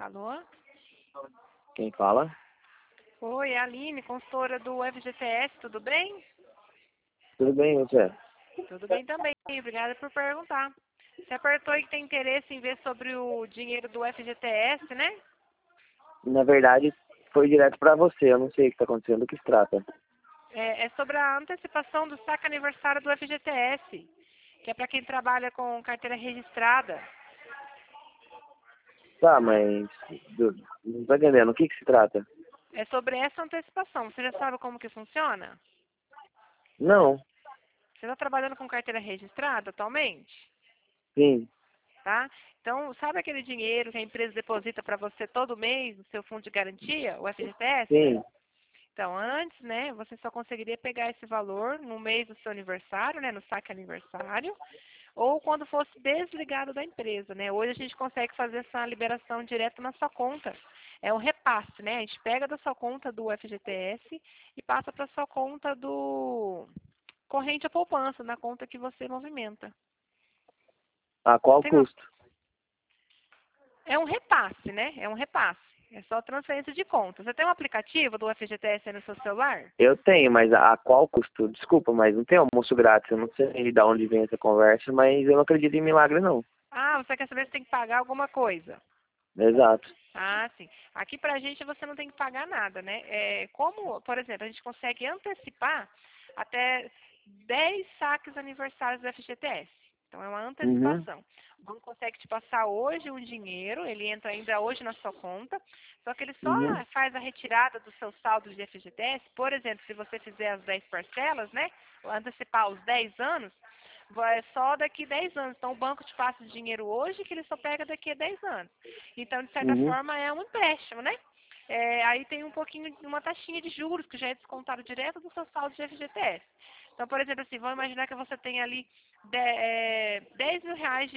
Alô? Quem fala? Oi, é a Aline, consultora do FGTS, tudo bem? Tudo bem, você? Tudo bem também, obrigada por perguntar. Você apertou aí que tem interesse em ver sobre o dinheiro do FGTS, né? Na verdade, foi direto pra você. Eu não sei o que tá acontecendo, do que se trata. É sobre a antecipação do saque aniversário do FGTS, que é para quem trabalha com carteira registrada. Tá, mas não tô entendendo. O que se trata? É sobre essa antecipação. Você já sabe como que funciona? Não. Você está trabalhando com carteira registrada atualmente? Sim. Tá? Então, sabe aquele dinheiro que a empresa deposita para você todo mês no seu fundo de garantia, o FGTS? Sim. Então, antes, né, você só conseguiria pegar esse valor no mês do seu aniversário, né, no saque aniversário, ou quando fosse desligado da empresa, né? Hoje a gente consegue fazer essa liberação direto na sua conta. É um repasse, né? A gente pega da sua conta do FGTS e passa para a sua conta do corrente à poupança, na conta que você movimenta. A qual Você gosta? custo? É um repasse, né? É um repasse. É só transferência de conta. Você tem um aplicativo do FGTS aí no seu celular? Eu tenho, mas a qual custo? Desculpa, mas não tem almoço grátis. Eu não sei de onde vem essa conversa, mas eu não acredito em milagre, não. Ah, você quer saber se tem que pagar alguma coisa? Exato. Ah, sim. Aqui pra gente você não tem que pagar nada, né? Como, por exemplo, a gente consegue antecipar até 10 saques aniversários do FGTS. Então é uma Uhum. antecipação. O banco consegue te passar hoje um dinheiro, ele entra ainda hoje na sua conta, só que ele só Uhum. faz a retirada do seu saldo de FGTS, por exemplo, se você fizer as 10 parcelas, né? Antecipar os 10 anos, vai só daqui 10 anos. Então o banco te passa o dinheiro hoje que ele só pega daqui a 10 anos. Então, de certa Uhum. forma, é um empréstimo, né? Aí tem um pouquinho, uma taxinha de juros que já é descontado direto do seu saldo de FGTS. Então, por exemplo, assim, vamos imaginar que você tem ali 10 mil reais